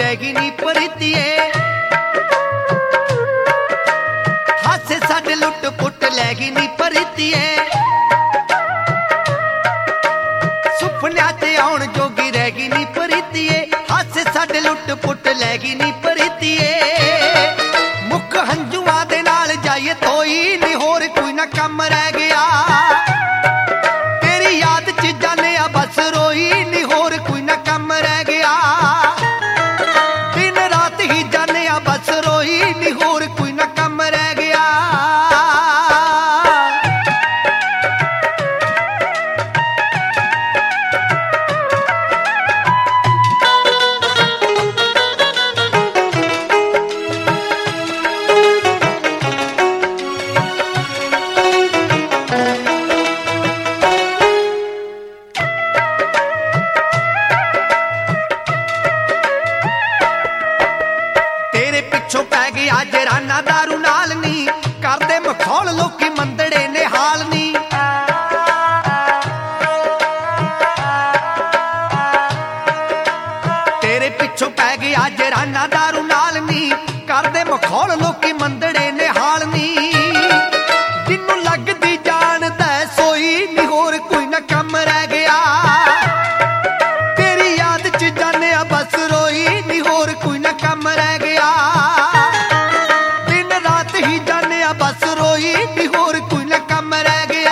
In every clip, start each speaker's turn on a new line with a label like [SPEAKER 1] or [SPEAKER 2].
[SPEAKER 1] गई नी प्रीतिए, हासे साडे लुट पुट लै गई नी प्रीतिए, सुपनिया ते आउण जोगी रह गई नी प्रीतिए, हासे साडे लुट पुट लै गई नी प्रीतिए। मुख हंजुआं दे नाल जाइए तोई नी होर कोई ना कम रह गया, तेरी याद च जाने आ बस रोई नी होर कोई ना कम रह गया, दिन रात ही जाने आ बस रोई नी होर कोई ना कम रह गया। पिछों पै गया जराना दारू नाल नी, करदे मखौल लोकी मंदड़े ने हाल नी। तेरे पिछों पै गया जराना दारू नाल नी, करदे मखौल लोकी मंदड़े ने हाल नी। जिन्नू लगदी जान दै सोई नी होर कोई ना कम रह गया, तेरी याद च जाने आ बस रोई नी होर कोई ना कम रह गया, बस रोई नी होर कोई ना कम रह गया।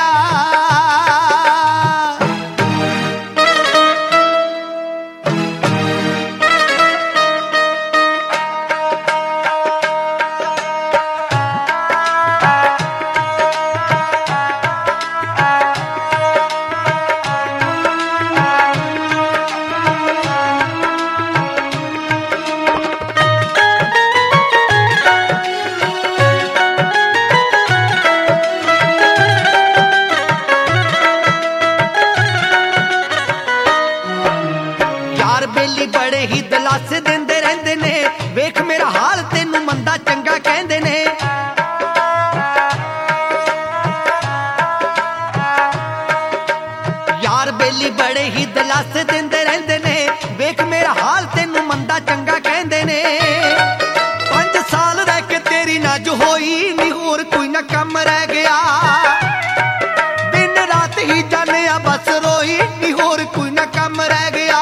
[SPEAKER 1] बेली बड़े ही दिलासे देंदे रहंदे ने, वेख मेरा हाल तेनू मंदा चंगा कहंदे ने। यार बेली बड़े ही दिलासे देंदे रहंदे ने, वेख मेरा हाल तेनू मंदा चंगा कहंदे ने। 5 साल रह के तेरी ना जो होई नी होर कोई ना कम रह गया, दिन रात ही जाने आ बस रोई नी होर कोई ना कम रह गया,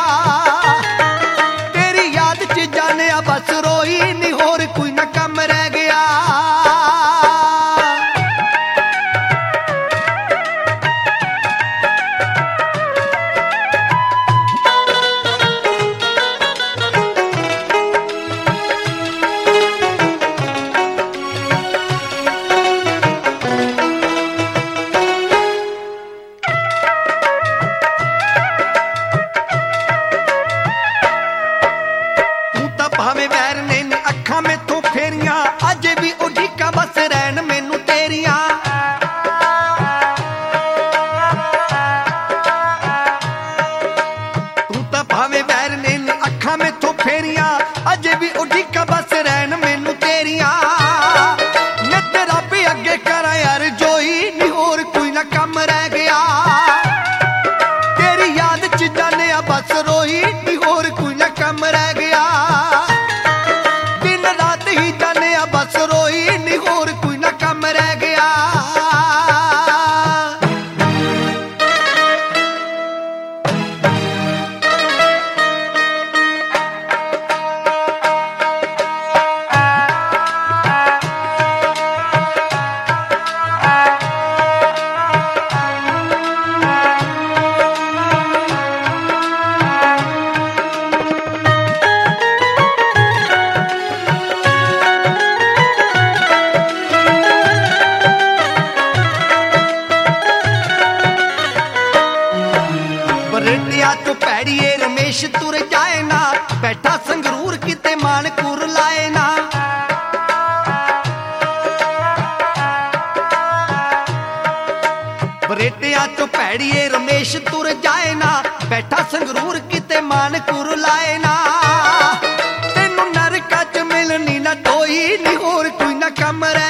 [SPEAKER 1] जाने आ बस रोई नी होर कोई ना कम रह गया। भावे वैर ने अखा मैथों फेरियां, अजे भी उड़ीका बस रैन मैनू तेरियां। तू तां भावे वैर ने अखा मैथों फेरियां, अजे भी उड़ीका बस रैन मैनू तेरियां। मैं तेरा भी अगे करा यार जोई नी होर कोई ना कम रह गया, तेरी याद च जाने आ बस रोई नी होर कोई ना कम रह गया, बस रोई नी होर कोई ना कम रह गया। तो पैड़िए रमेश तुर जाए ना, बैठा संगरूर किते मानकुर लाए ना। बरेटिया तो पैड़िए रमेश तुर जाए ना, बैठा संगरूर किते मानकुर लाए ना। तेनू नरका च मिलनी ना टोई नी होर कोई ना कम रह